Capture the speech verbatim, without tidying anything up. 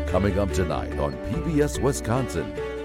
Coming up tonight on P B S Wisconsin.